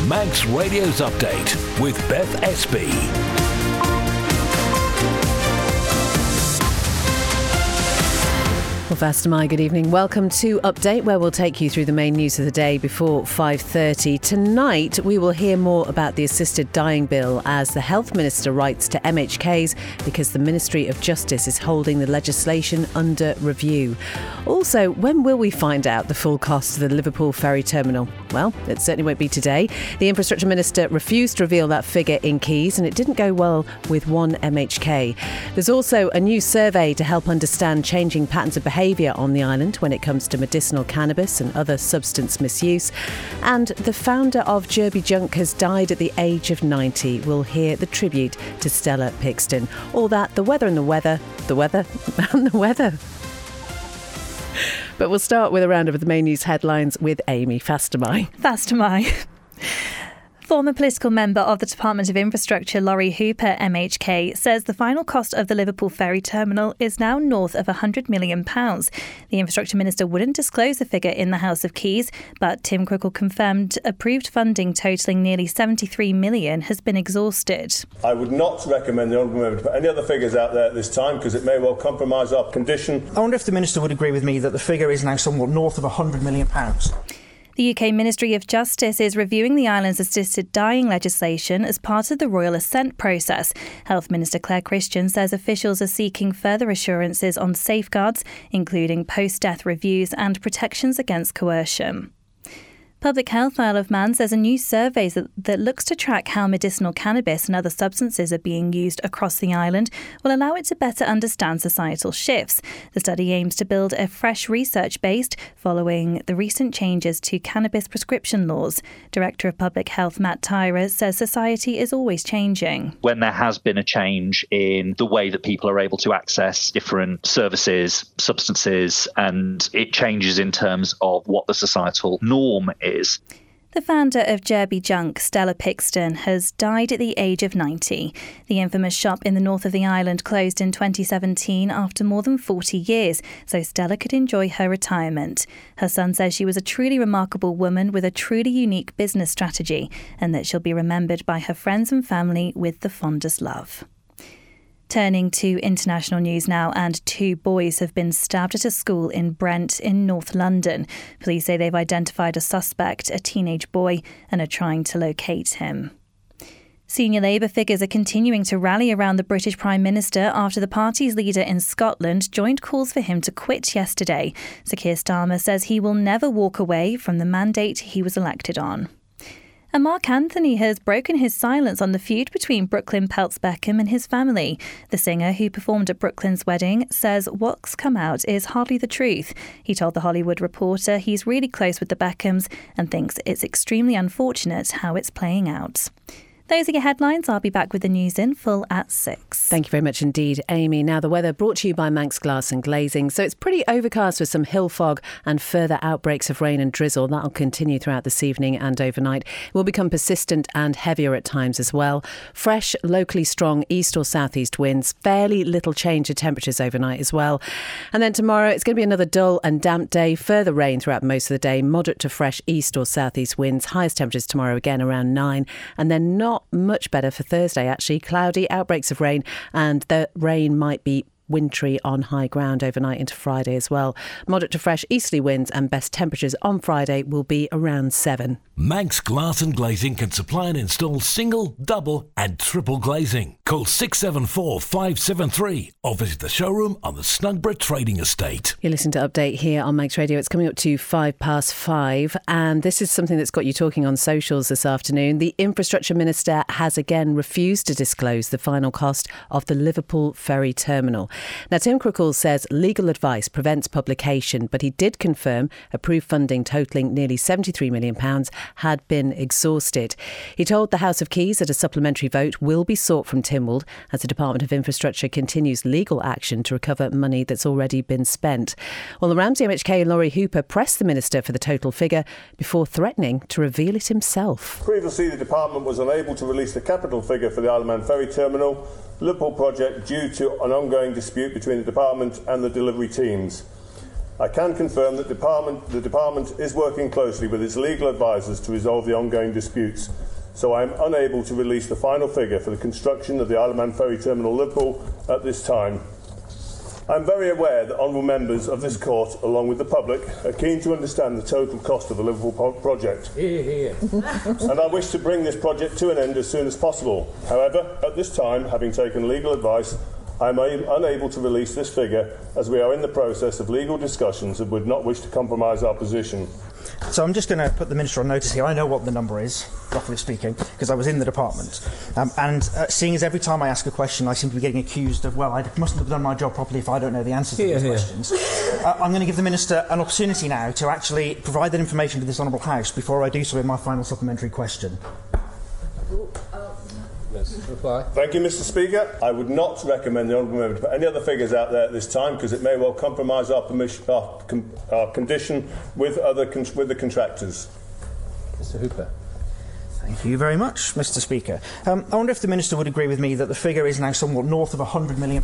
Manx Radio's Update with Beth Espy. Well, Fastamai, good evening. Welcome to Update, where we'll take you through the main news of the day before 5:30. Tonight, we will hear more about the assisted dying bill as the Health Minister writes to MHKs because the Ministry of Justice is holding the legislation under review. Also, when will we find out the full cost of the Liverpool ferry terminal? Well, it certainly won't be today. The Infrastructure Minister refused to reveal that figure in Keys, and it didn't go well with one MHK. There's also a new survey to help understand changing patterns of behaviour on the island when it comes to medicinal cannabis and other substance misuse. And the founder of Derby Junk has died at the age of 90. We'll hear the tribute to Stella Pixton. All that, the weather and the weather and the weather. But we'll start with a roundup of the main news headlines with Amy Fastamai. Former political member of the Department of Infrastructure, Laurie Hooper, MHK, says the final cost of the Liverpool ferry terminal is now north of £100 million. The Infrastructure Minister wouldn't disclose the figure in the House of Keys, but Tim Crickle confirmed approved funding totalling nearly £73 million has been exhausted. I would not recommend the Honourable Member to put any other figures out there at this time because it may well compromise our condition. I wonder if the Minister would agree with me that the figure is now somewhat north of £100 million. The UK Ministry of Justice is reviewing the island's assisted dying legislation as part of the Royal Assent process. Health Minister Claire Christian says officials are seeking further assurances on safeguards, including post-death reviews and protections against coercion. Public Health Isle of Man says a new survey that looks to track how medicinal cannabis and other substances are being used across the island will allow it to better understand societal shifts. The study aims to build a fresh research base following the recent changes to cannabis prescription laws. Director of Public Health Matt Tyra says society is always changing. When there has been a change in the way that people are able to access different services, substances, and it changes in terms of what the societal norm is. The founder of Derby Junk, Stella Pixton, has died at the age of 90. The infamous shop in the north of the island closed in 2017 after more than 40 years, so Stella could enjoy her retirement. Her son says she was a truly remarkable woman with a truly unique business strategy and that she'll be remembered by her friends and family with the fondest love. Turning to international news now, and 2 boys have been stabbed at a school in Brent in North London. Police say they've identified a suspect, a teenage boy, and are trying to locate him. Senior Labour figures are continuing to rally around the British Prime Minister after the party's leader in Scotland joined calls for him to quit yesterday. Sir Keir Starmer says he will never walk away from the mandate he was elected on. And Mark Anthony has broken his silence on the feud between Brooklyn Peltz Beckham and his family. The singer, who performed at Brooklyn's wedding, says what's come out is hardly the truth. He told The Hollywood Reporter he's really close with the Beckhams and thinks it's extremely unfortunate how it's playing out. Those are your headlines. I'll be back with the news in full at 6. Thank you very much indeed, Amy. Now, the weather brought to you by Manx Glass and Glazing. So it's pretty overcast with some hill fog and further outbreaks of rain and drizzle. That'll continue throughout this evening and overnight. It will become persistent and heavier at times as well. Fresh, locally strong east or southeast winds. Fairly little change in temperatures overnight as well. And then tomorrow, it's going to be another dull and damp day. Further rain throughout most of the day. Moderate to fresh east or southeast winds. Highest temperatures tomorrow again around 9. And then not much better for Thursday, actually. Cloudy, outbreaks of rain, and the rain might be wintry on high ground overnight into Friday as well. Moderate to fresh easterly winds and best temperatures on Friday will be around 7. Manx Glass and Glazing can supply and install single, double and triple glazing. Call 674 573 or visit the showroom on the Snugborough Trading Estate. You listen to Update here on Manx Radio. It's coming up to 5:05, and this is something that's got you talking on socials this afternoon. The Infrastructure Minister has again refused to disclose the final cost of the Liverpool ferry terminal. Now, Tim Crickle says legal advice prevents publication, but he did confirm approved funding totalling nearly £73 million had been exhausted. He told the House of Keys that a supplementary vote will be sought from Tynwald as the Department of Infrastructure continues legal action to recover money that's already been spent. Well, the Ramsey MHK Laurie Hooper pressed the Minister for the total figure before threatening to reveal it himself. Previously, the Department was unable to release the capital figure for the Isle of Man ferry terminal Liverpool project due to an ongoing dispute between the Department and the delivery teams. I can confirm that the department is working closely with its legal advisers to resolve the ongoing disputes, so I am unable to release the final figure for the construction of the Isle of Man Ferry Terminal Liverpool at this time. I am very aware that honourable members of this court, along with the public, are keen to understand the total cost of the Liverpool project. And I wish to bring this project to an end as soon as possible. However, at this time, having taken legal advice, I am unable to release this figure as we are in the process of legal discussions and would not wish to compromise our position. So I'm just going to put the Minister on notice here. I know what the number is, roughly speaking, because I was in the department. Seeing as every time I ask a question I seem to be getting accused of, well, I mustn't have done my job properly if I don't know the answers to these questions, I'm going to give the Minister an opportunity now to actually provide that information to this Honourable House before I do so in my final supplementary question. Reply. Thank you, Mr. Speaker. I would not recommend the honourable member to put any other figures out there at this time because it may well compromise our condition with the contractors. Mr. Hooper. Thank you very much, Mr. Speaker. I wonder if the Minister would agree with me that the figure is now somewhat north of £100 million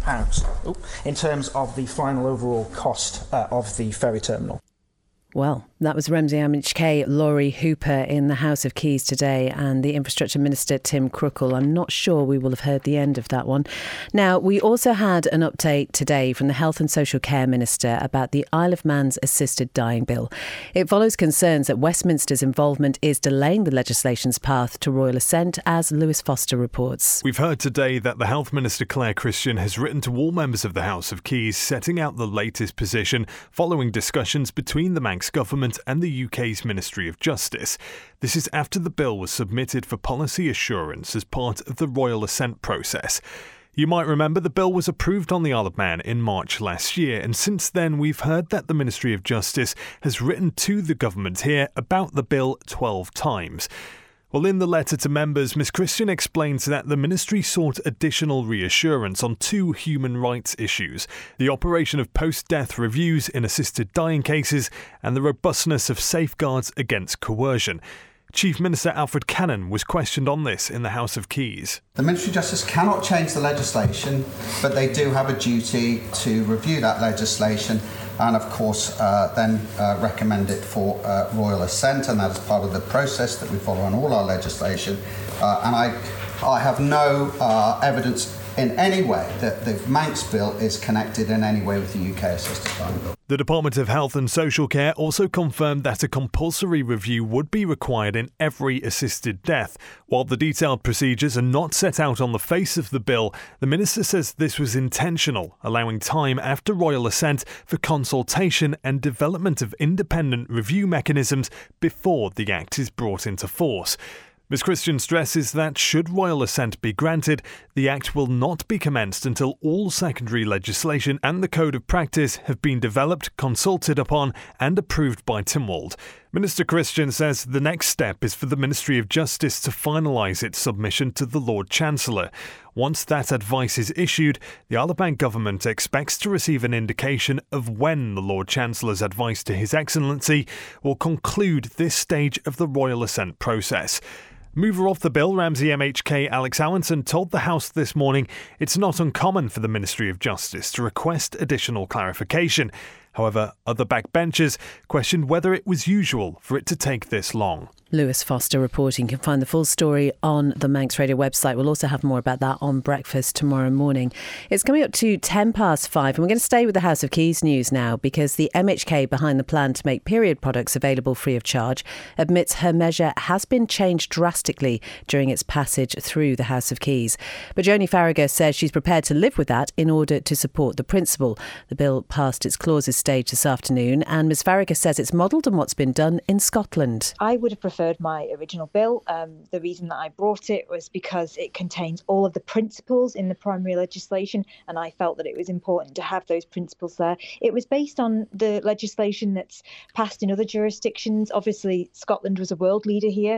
in terms of the final overall cost of the ferry terminal. Well, that was Ramsey MHK, Laurie Hooper in the House of Keys today, and the Infrastructure Minister Tim Crookall. I'm not sure we will have heard the end of that one. Now, we also had an update today from the Health and Social Care Minister about the Isle of Man's assisted dying bill. It follows concerns that Westminster's involvement is delaying the legislation's path to royal assent, as Lewis Foster reports. We've heard today that the Health Minister Claire Christian has written to all members of the House of Keys setting out the latest position following discussions between the Manx government and the UK's Ministry of Justice. This is after the bill was submitted for policy assurance as part of the royal assent process. You might remember the bill was approved on the Isle of Man in March last year, and since then we've heard that the Ministry of Justice has written to the government here about the bill 12 times. Well, in the letter to members, Ms Christian explains that the ministry sought additional reassurance on two human rights issues: the operation of post-death reviews in assisted dying cases and the robustness of safeguards against coercion. Chief Minister Alfred Cannon was questioned on this in the House of Keys. The Ministry of Justice cannot change the legislation, but they do have a duty to review that legislation and, of course, then recommend it for royal assent, and that is part of the process that we follow on all our legislation. And I have no evidence in any way that the Manx Bill is connected in any way with the UK Assisted Dying Bill. The Department of Health and Social Care also confirmed that a compulsory review would be required in every assisted death. While the detailed procedures are not set out on the face of the bill, the Minister says this was intentional, allowing time after royal assent for consultation and development of independent review mechanisms before the Act is brought into force. Ms Christian stresses that should royal assent be granted, the Act will not be commenced until all secondary legislation and the Code of Practice have been developed, consulted upon and approved by Tynwald. Minister Christian says the next step is for the Ministry of Justice to finalise its submission to the Lord Chancellor. Once that advice is issued, the Isle of Man government expects to receive an indication of when the Lord Chancellor's advice to His Excellency will conclude this stage of the royal assent process. Mover of the bill, Ramsey MHK Alex Allinson told the House this morning it's not uncommon for the Ministry of Justice to request additional clarification. However, other backbenchers questioned whether it was usual for it to take this long. Lewis Foster reporting. You can find the full story on the Manx Radio website. We'll also have more about that on breakfast tomorrow morning. It's coming up to 5:10, and we're going to stay with the House of Keys news now because the MHK behind the plan to make period products available free of charge admits her measure has been changed drastically during its passage through the House of Keys. But Joni Farragher says she's prepared to live with that in order to support the principle. The bill passed its clauses stage this afternoon, and Ms Farragher says it's modelled on what's been done in Scotland. I would have preferred my original bill. The reason that I brought it was because it contains all of the principles in the primary legislation, and I felt that it was important to have those principles there. It was based on the legislation that's passed in other jurisdictions. Obviously, Scotland was a world leader here,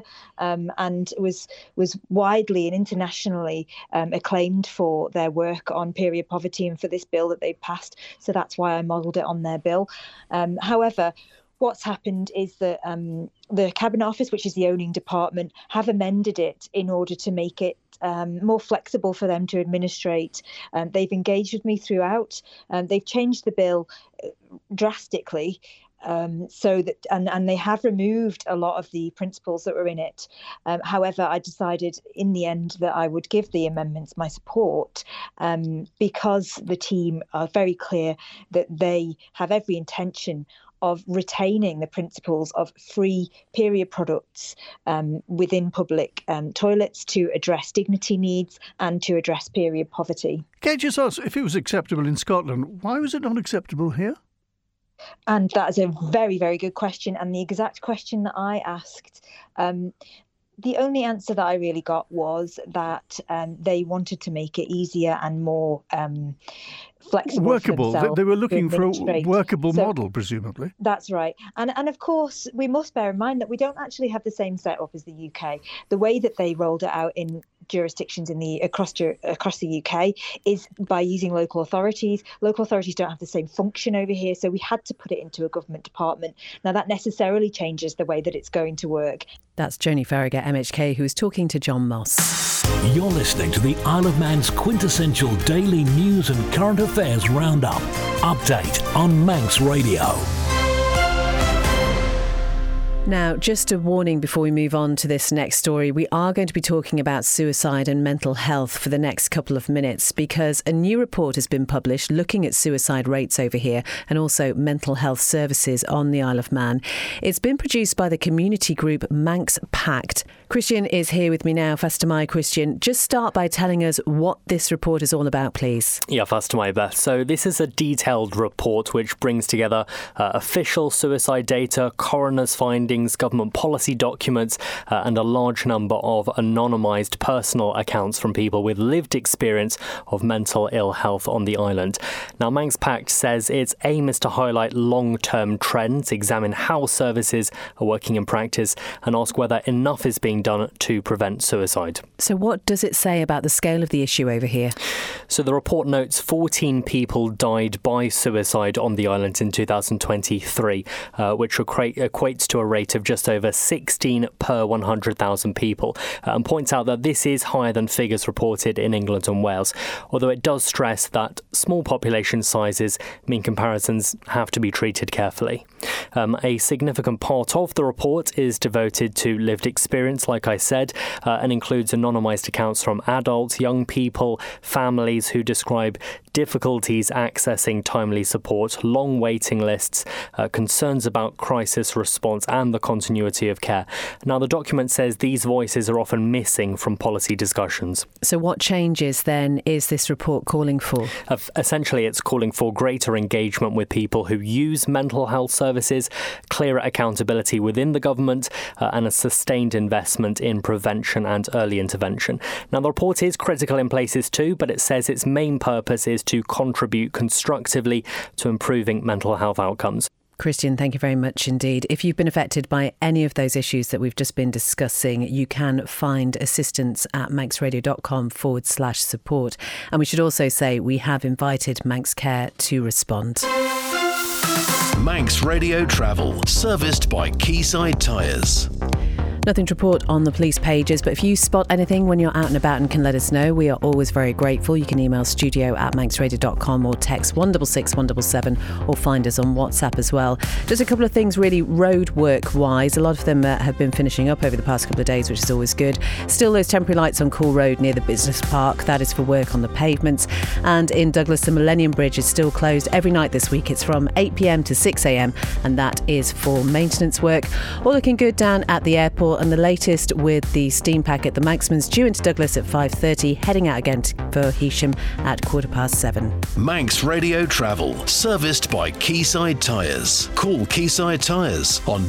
and was widely and internationally acclaimed for their work on period poverty and for this bill that they passed. So that's why I modelled it on their bill. However, what's happened is that the Cabinet Office, which is the owning department, have amended it in order to make it more flexible for them to administrate. They've engaged with me throughout. They've changed the bill drastically. So that and they have removed a lot of the principles that were in it. However, I decided in the end that I would give the amendments my support because the team are very clear that they have every intention of retaining the principles of free period products within public toilets to address dignity needs and to address period poverty. Can I just ask, if it was acceptable in Scotland, why was it not acceptable here? And that is a very, very good question. And the exact question that I asked, the only answer that I really got was that they wanted to make it easier and more flexible. Workable. They were looking for a workable model, presumably. That's right. And of course, we must bear in mind that we don't actually have the same setup as the UK. The way that they rolled it out in jurisdictions across the UK is by using local authorities. Local authorities don't have the same function over here, so we had to put it into a government department. Now that necessarily changes the way that it's going to work. That's Joni Farragher, MHK, who is talking to John Moss. You're listening to the Isle of Man's quintessential daily news and current affairs roundup. Update on Manx Radio. Now, just a warning before we move on to this next story. We are going to be talking about suicide and mental health for the next couple of minutes because a new report has been published looking at suicide rates over here and also mental health services on the Isle of Man. It's been produced by the community group Manx Pact. Christian is here with me now. Fastamai, Christian, just start by telling us what this report is all about, please. Yeah, Fastamai, Beth. So this is a detailed report which brings together official suicide data, coroner's findings, government policy documents and a large number of anonymised personal accounts from people with lived experience of mental ill health on the island. Now, Manx Pact says its aim is to highlight long-term trends, examine how services are working in practice and ask whether enough is being done to prevent suicide. So what does it say about the scale of the issue over here? So the report notes 14 people died by suicide on the island in 2023, which equates to a rate of just over 16 per 100,000 people, and points out that this is higher than figures reported in England and Wales, although it does stress that small population sizes mean comparisons have to be treated carefully. A significant part of the report is devoted to lived experience, like I said, and includes anonymised accounts from adults, young people, families who describe difficulties accessing timely support, long waiting lists, concerns about crisis response and the continuity of care. Now, the document says these voices are often missing from policy discussions. So what changes then is this report calling for? Essentially, it's calling for greater engagement with people who use mental health services, clearer accountability within the government, and a sustained investment in prevention and early intervention. Now, the report is critical in places too, but it says its main purpose is to contribute constructively to improving mental health outcomes. Christian, thank you very much indeed. If you've been affected by any of those issues that we've just been discussing, you can find assistance at manxradio.com/support. And we should also say we have invited Manx Care to respond. Manx Radio Travel, serviced by Quayside Tyres. Nothing to report on the police pages, but if you spot anything when you're out and about and can let us know, we are always very grateful. You can email studio@manxradio.com or text 166 177 or find us on WhatsApp as well. Just a couple of things really road work wise. A lot of them have been finishing up over the past couple of days, which is always good. Still those temporary lights on Cool Road near the business park. That is for work on the pavements. And in Douglas, the Millennium Bridge is still closed every night this week. It's from 8 p.m. to 6 a.m. and that is for maintenance work. All looking good down at the airport. And the latest with the steam packet, the Manxman's due into Douglas at 5:30, heading out again for Heysham at 7:15. Manx Radio Travel, serviced by Quayside Tyres. Call Quayside Tyres on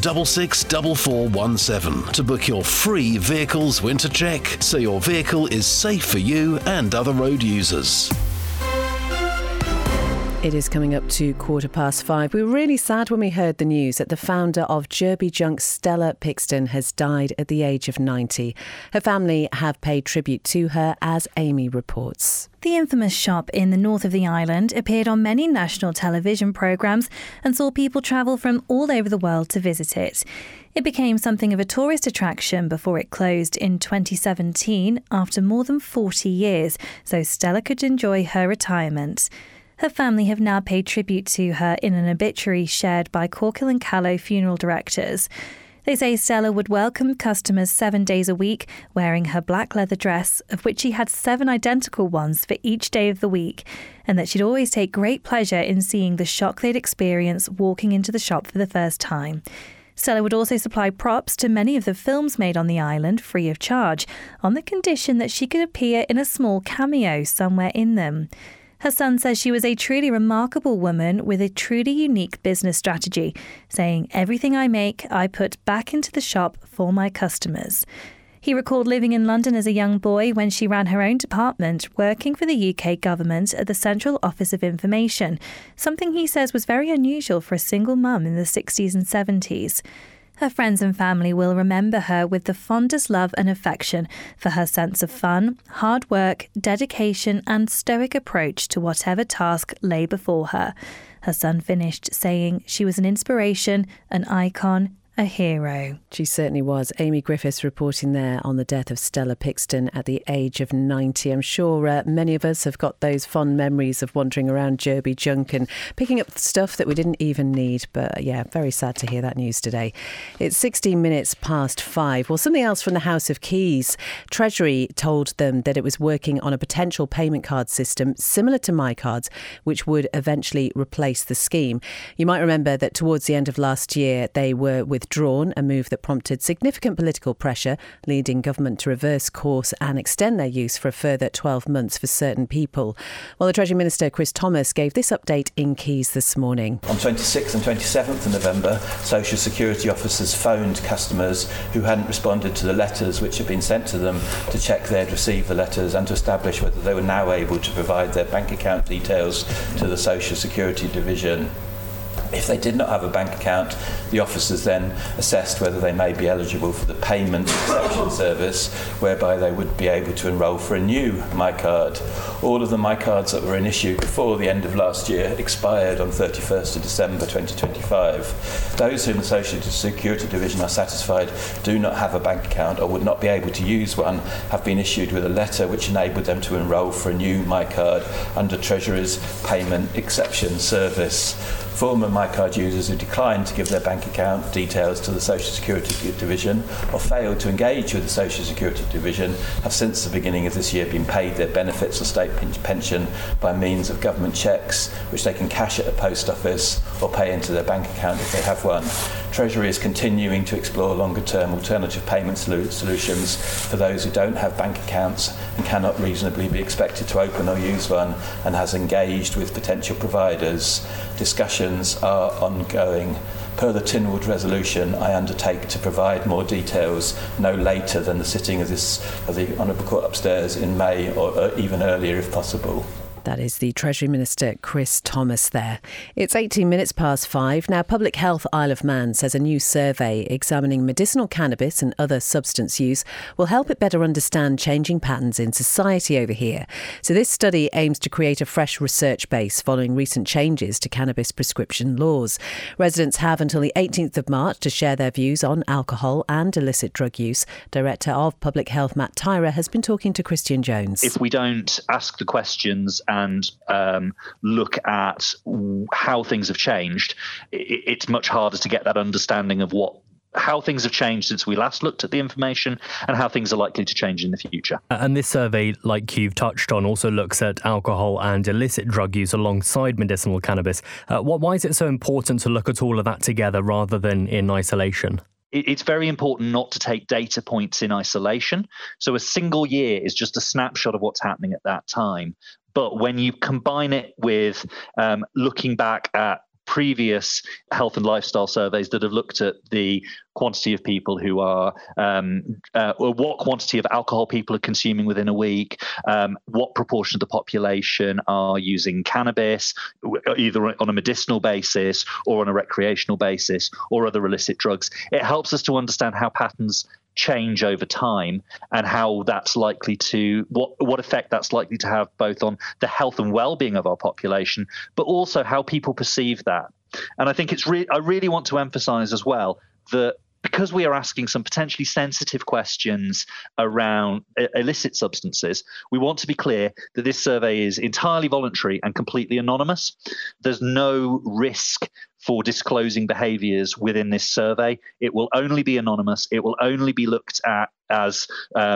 664417 to book your free vehicles winter check so your vehicle is safe for you and other road users. It is coming up to 5:15. We were really sad when we heard the news that the founder of Derby Junk, Stella Pixton, has died at the age of 90. Her family have paid tribute to her, as Amy reports. The infamous shop in the north of the island appeared on many national television programmes and saw people travel from all over the world to visit it. It became something of a tourist attraction before it closed in 2017 after more than 40 years, so Stella could enjoy her retirement. Her family have now paid tribute to her in an obituary shared by Corkill and Callow funeral directors. They say Stella would welcome customers 7 days a week, wearing her black leather dress, of which she had 7 identical ones for each day of the week, and that she'd always take great pleasure in seeing the shock they'd experience walking into the shop for the first time. Stella would also supply props to many of the films made on the island free of charge, on the condition that she could appear in a small cameo somewhere in them. Her son says she was a truly remarkable woman with a truly unique business strategy, saying, "Everything I make, I put back into the shop for my customers." He recalled living in London as a young boy when she ran her own department, working for the UK government at the Central Office of Information, something he says was very unusual for a single mum in the 60s and 70s. Her friends and family will remember her with the fondest love and affection for her sense of fun, hard work, dedication and stoic approach to whatever task lay before her. Her son finished saying she was an inspiration, an icon, a hero. She certainly was. Amy Griffiths reporting there on the death of Stella Pixton at the age of 90. I'm sure many of us have got those fond memories of wandering around Derby Junk and picking up stuff that we didn't even need. But yeah, very sad to hear that news today. It's 16 minutes past 5. Well, something else from the House of Keys. Treasury told them that it was working on a potential payment card system similar to MyCards, which would eventually replace the scheme. You might remember that towards the end of last year, they were withdrawn, a move that prompted significant political pressure, leading government to reverse course and extend their use for a further 12 months for certain people. Well, the Treasury Minister, Chris Thomas, gave this update in Keys this morning. On 26th and 27th of November, Social Security officers phoned customers who hadn't responded to the letters which had been sent to them to check they'd received the letters and to establish whether they were now able to provide their bank account details to the Social Security Division. If they did not have a bank account, the officers then assessed whether they may be eligible for the payment exception service, whereby they would be able to enrol for a new MyCard. All of the MyCards that were in issue before the end of last year expired on 31st of December 2025. Those who in the Social Security Division are satisfied do not have a bank account or would not be able to use one have been issued with a letter which enabled them to enrol for a new MyCard under Treasury's payment exception service. Former MyCard users who declined to give their bank account details to the Social Security Division or failed to engage with the Social Security Division have since the beginning of this year been paid their benefits or state pension by means of government cheques, which they can cash at a post office or pay into their bank account if they have one. Treasury is continuing to explore longer-term alternative payment solutions for those who don't have bank accounts and cannot reasonably be expected to open or use one, and has engaged with potential providers. Discussions are ongoing. Per the Tynwald resolution, I undertake to provide more details no later than the sitting of the Honourable Court upstairs in May, or even earlier if possible. That is the Treasury Minister, Chris Thomas there. It's 18 minutes past 5. Now, Public Health Isle of Man says a new survey examining medicinal cannabis and other substance use will help it better understand changing patterns in society over here. So this study aims to create a fresh research base following recent changes to cannabis prescription laws. Residents have until the 18th of March to share their views on alcohol and illicit drug use. Director of Public Health, Matt Tyra, has been talking to Christian Jones. If we don't ask the questions and look at how things have changed, it's much harder to get that understanding of how things have changed since we last looked at the information and how things are likely to change in the future. And this survey, like you've touched on, also looks at alcohol and illicit drug use alongside medicinal cannabis. Why is it so important to look at all of that together rather than in isolation? It's very important not to take data points in isolation. So a single year is just a snapshot of what's happening at that time. But when you combine it with looking back at previous health and lifestyle surveys that have looked at the quantity of people who are, what quantity of alcohol people are consuming within a week, what proportion of the population are using cannabis, either on a medicinal basis or on a recreational basis, or other illicit drugs. It helps us to understand how patterns change over time and how that's likely to, what effect that's likely to have both on the health and well-being of our population, but also how people perceive that. And I think I really want to emphasize as well that because we are asking some potentially sensitive questions around illicit substances, we want to be clear that this survey is entirely voluntary and completely anonymous. There's no risk for disclosing behaviours within this survey. It will only be anonymous. It will only be looked at as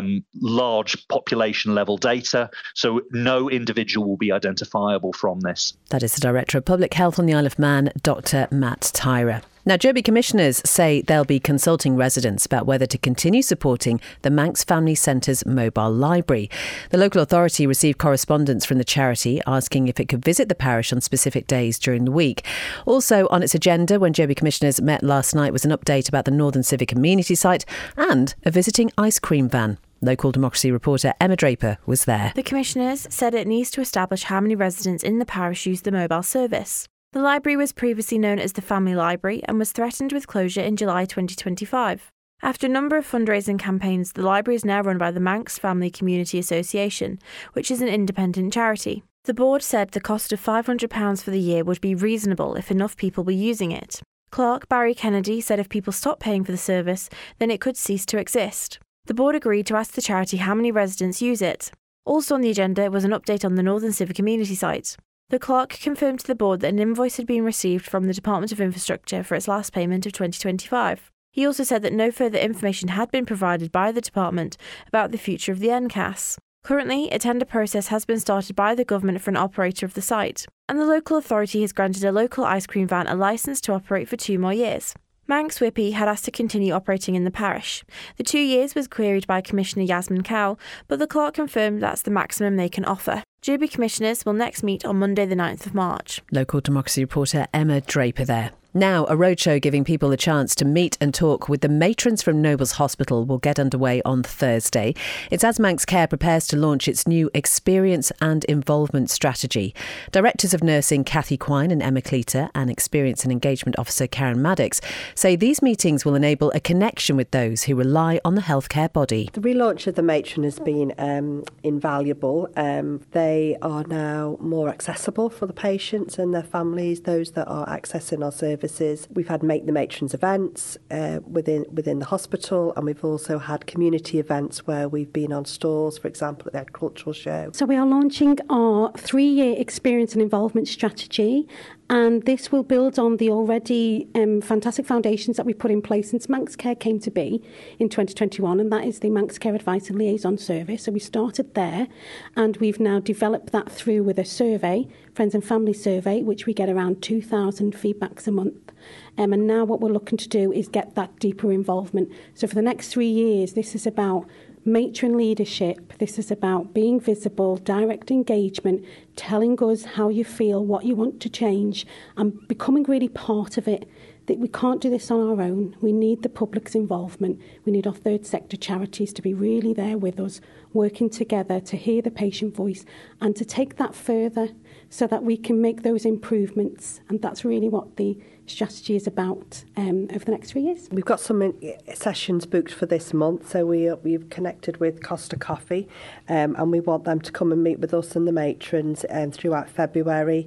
large population level data, so no individual will be identifiable from this. That is the Director of Public Health on the Isle of Man, Dr. Matt Tyrer. Now, Derby Commissioners say they'll be consulting residents about whether to continue supporting the Manx Family Centre's mobile library. The local authority received correspondence from the charity asking if it could visit the parish on specific days during the week. Also on its agenda when Derby Commissioners met last night was an update about the Northern Civic Amenity site and a visiting ice cream van. Local Democracy reporter Emma Draper was there. The Commissioners said it needs to establish how many residents in the parish use the mobile service. The library was previously known as the Family Library and was threatened with closure in July 2025. After a number of fundraising campaigns, the library is now run by the Manx Family Community Association, which is an independent charity. The board said the cost of £500 for the year would be reasonable if enough people were using it. Clerk Barry Kennedy said if people stopped paying for the service, then it could cease to exist. The board agreed to ask the charity how many residents use it. Also on the agenda was an update on the Northern Civic Amenity site. The clerk confirmed to the board that an invoice had been received from the Department of Infrastructure for its last payment of 2025. He also said that no further information had been provided by the department about the future of the NCAS. Currently, a tender process has been started by the government for an operator of the site, and the local authority has granted a local ice cream van a licence to operate for 2 more years. Manx Whippy had asked to continue operating in the parish. The 2 years was queried by Commissioner Yasmin Cowell, but the clerk confirmed that's the maximum they can offer. Derby Commissioners will next meet on Monday the 9th of March. Local Democracy reporter Emma Draper there. Now, a roadshow giving people a chance to meet and talk with the matrons from Nobles Hospital will get underway on Thursday. It's as Manx Care prepares to launch its new Experience and Involvement strategy. Directors of Nursing Cathy Quine and Emma Cleater and Experience and Engagement Officer Karen Maddox say these meetings will enable a connection with those who rely on the healthcare body. The relaunch of the matron has been invaluable. They are now more accessible for the patients and their families, those that are accessing our services. We've had Make the Matrons events within the hospital, and we've also had community events where we've been on stalls, for example, at the agricultural show. So we are launching our 3-year experience and involvement strategy, and this will build on the already fantastic foundations that we've put in place since Manx Care came to be in 2021, and that is the Manx Care Advice and Liaison Service. So we started there, and we've now developed that through with a survey, Friends and Family Survey, which we get around 2,000 feedbacks a month. And now what we're looking to do is get that deeper involvement. So for the next 3 years, this is about matron leadership. This is about being visible, direct engagement, telling us how you feel, what you want to change, and becoming really part of it. That we can't do this on our own. We need the public's involvement. We need our third sector charities to be really there with us, working together to hear the patient voice and to take that further so that we can make those improvements. And that's really what the strategy is about over the next 3 years. We've got some sessions booked for this month, so we've connected with Costa Coffee, and we want them to come and meet with us and the matrons throughout February.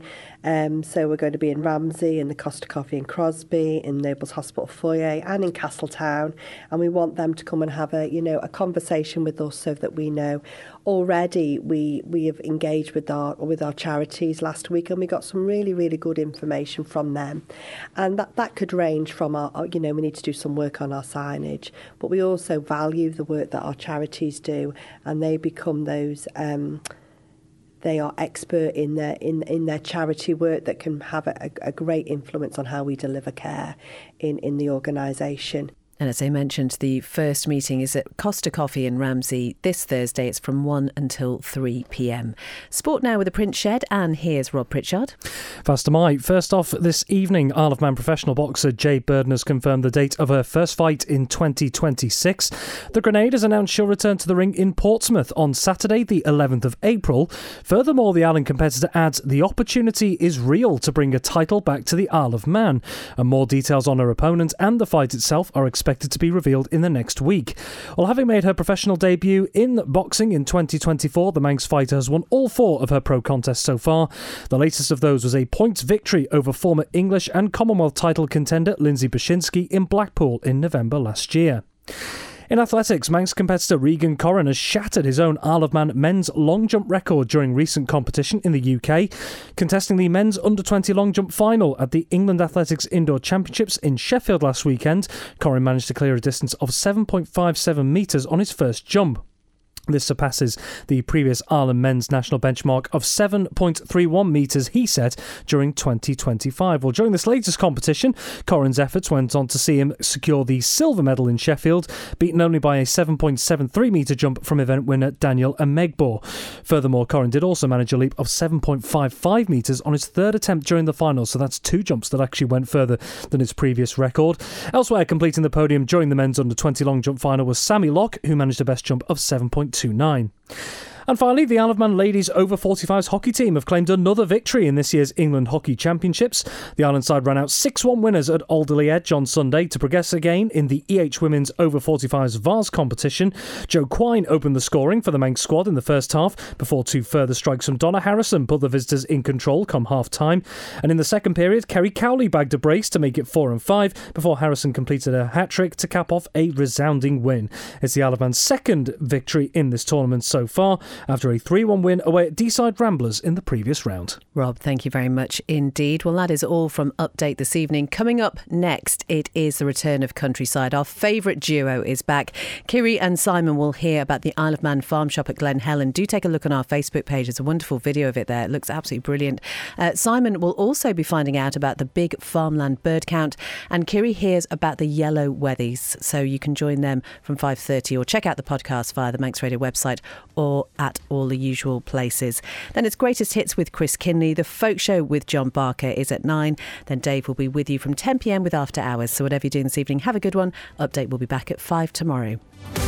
So we're going to be in Ramsey, in the Costa Coffee in Crosby, in Nobles Hospital foyer, and in Castletown, and we want them to come and have a conversation with us so that we know. Already we have engaged with our charities last week, and we got some really, really good information from them. And that could range from we need to do some work on our signage, but we also value the work that our charities do, and they become those. They are expert in their charity work that can have a great influence on how we deliver care in the organisation. And as I mentioned, the first meeting is at Costa Coffee in Ramsey this Thursday. It's from 1 until 3 p.m. Sport now with the Print Shed, and here's Rob Pritchard. Faster Mike. First off, this evening, Isle of Man professional boxer Jade Burden has confirmed the date of her first fight in 2026. The Grenade has announced she'll return to the ring in Portsmouth on Saturday, the 11th of April. Furthermore, the Island competitor adds the opportunity is real to bring a title back to the Isle of Man. And more details on her opponent and the fight itself are expected to be revealed in the next week. Well, having made her professional debut in boxing in 2024, the Manx fighter has won all 4 of her pro contests so far. The latest of those was a points victory over former English and Commonwealth title contender Lindsay Bashinsky in Blackpool in November last year. In athletics, Manx competitor Regan Corrin has shattered his own Isle of Man men's long jump record during recent competition in the UK. Contesting the men's under-20 long jump final at the England Athletics Indoor Championships in Sheffield last weekend, Corrin managed to clear a distance of 7.57 metres on his first jump. This surpasses the previous Ireland men's national benchmark of 7.31 metres he set during 2025. Well, during this latest competition, Corrin's efforts went on to see him secure the silver medal in Sheffield, beaten only by a 7.73 metre jump from event winner Daniel Amegbor. Furthermore, Corrin did also manage a leap of 7.55 metres on his third attempt during the final, so that's 2 jumps that actually went further than his previous record. Elsewhere, completing the podium during the men's under-20 long jump final was Sammy Locke, who managed a best jump of 7.29. And finally, the Isle of Man ladies over 45s hockey team have claimed another victory in this year's England Hockey Championships. The Island side ran out 6-1 winners at Alderley Edge on Sunday to progress again in the EH Women's over 45s Vars competition. Jo Quine opened the scoring for the Manx squad in the first half before 2 further strikes from Donna Harrison put the visitors in control come half-time. And in the second period, Kerry Cowley bagged a brace to make it 4-5 before Harrison completed a hat-trick to cap off a resounding win. It's the Isle of Man's second victory in this tournament so far, after a 3-1 win away at Deeside Ramblers in the previous round. Rob, thank you very much indeed. Well, that is all from Update this evening. Coming up next, it is the return of Countryside. Our favourite duo is back. Kiri and Simon will hear about the Isle of Man farm shop at Glen Helen. Do take a look on our Facebook page. There's a wonderful video of it there. It looks absolutely brilliant. Simon will also be finding out about the big farmland bird count, and Kiri hears about the yellow wethies. So you can join them from 5:30 or check out the podcast via the Manx Radio website or at all the usual places. Then it's Greatest Hits with Chris Kinley. The Folk Show with John Barker is at 9. Then Dave will be with you from 10 p.m. with After Hours. So whatever you're doing this evening, have a good one. Update will be back at 5 tomorrow.